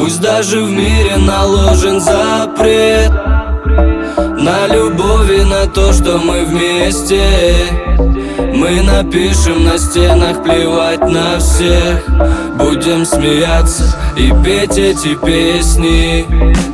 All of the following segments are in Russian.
Пусть даже в мире наложен запрет на любовь и на то, что мы вместе. Мы напишем на стенах, плевать на всех. Будем смеяться и петь эти песни.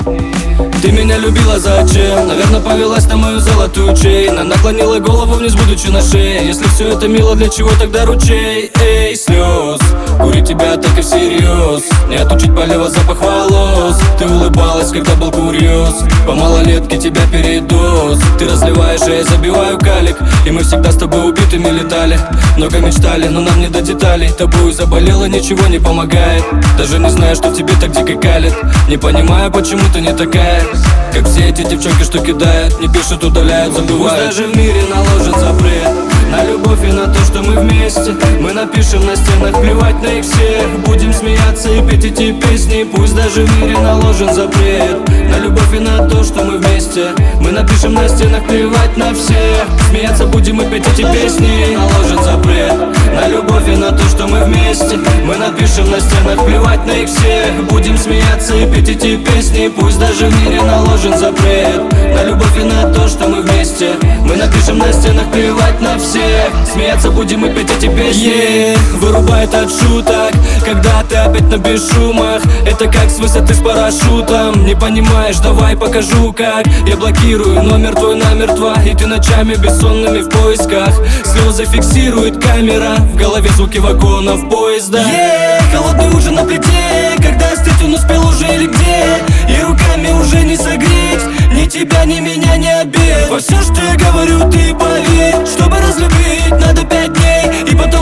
Ты меня любила зачем? Наверное, повелась на мою золотую чейн. Она наклонила голову вниз, будучи на шее. Если все это мило, для чего тогда ручей? Эй, слез, курить тебя так и всерьез. Не отучить полево запах волос. Ты улыбалась, когда был курьез. По малолетке тебя передоз. Ты разливаешь, а я забиваю калик. И мы всегда с тобой убитыми летали. Много мечтали, но нам не до деталей. Тобой заболела, ничего не помогает. Даже не знаю, что в тебе так дико калит. Не понимаю, почему ты не такая, как все эти девчонки, что кидают, не пишут, удаляют, забывают. Пусть даже в мире наложен запрет на любовь и на то, что мы вместе. Мы напишем на стенах, плевать на их всех. Будем смеяться и петь эти песни. Пусть даже в мире наложен запрет на любовь и на то, что мы вместе. Мы напишем на стенах, плевать на всех. Смеяться будем и петь эти песни. Наложен запрет на любовь и на то, что мы вместе. Мы напишем на стенах, плевать на их всех. Будем смеяться и петь эти песни. Пусть даже в мире наложен запрет на любовь и на то, что мы вместе. Мы напишем на стенах, плевать на всех. Смеяться будем и петь эти песни. Вырубает от шуток, когда ты опять на бесшумах. Это как с высоты с парашютом. Не понимаешь, давай покажу как. Я блокирую номер твой намертво. И ты ночами бессонными в поисках. Слезы фиксирует камера. В голове звуки вагонов поезда. Холодный ужин на плите. Когда остыть он успел уже или где? И руками уже не согреть ни тебя, ни меня, ни обед. Во все, что я говорю, ты поверь. Чтобы разлюбить, надо 5 дней. И потом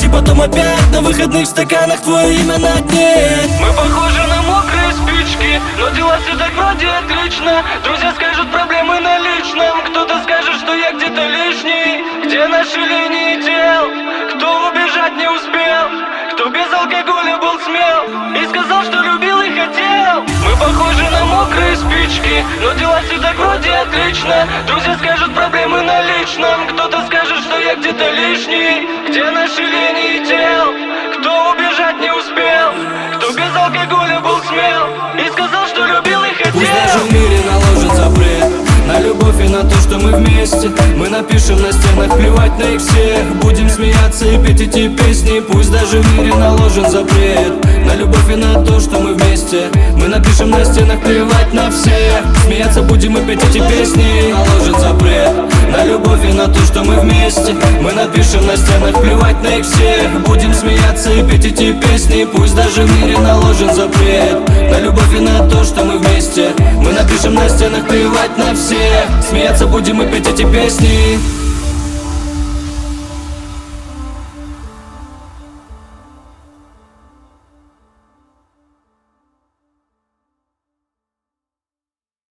опять на выходных стаканах твое имя на дне. Мы похожи на мокрые спички, но дела все так вроде отлично. Друзья скажут, проблемы на личном. Кто-то скажет, что я где-то лишний. Где наши линии тел? Кто убежать не успел? Кто без алкоголя был смел и сказал, что любил и хотел? Мы похожи на мокрые спички, но дела все так вроде отлично. Друзья скажут, проблемы на личном. Кто-то скажет, что я где-то лишний. Где наши линии тел? Кто убежать не успел? Кто без алкоголя был смел и сказал, что любил и хотел? Пусть даже в мире наложен запрет на любовь и на то, что мы вместе. Мы напишем на стенах, плевать на их всех. Будем смеяться и петь эти песни. Пусть даже в мире наложен запрет на любовь и на то, что мы вместе. Мы напишем на стенах, плевать на всех. Смеяться будем и петь эти песни. Наложен запрет на любовь и на то, что мы вместе. Мы напишем на стенах, плевать на их всех. Будем смеяться и петь эти песни. Пусть даже в мире наложен запрет на любовь и на то, что мы вместе. Мы напишем на стенах, плевать на всех. Смеяться будем и петь эти песни.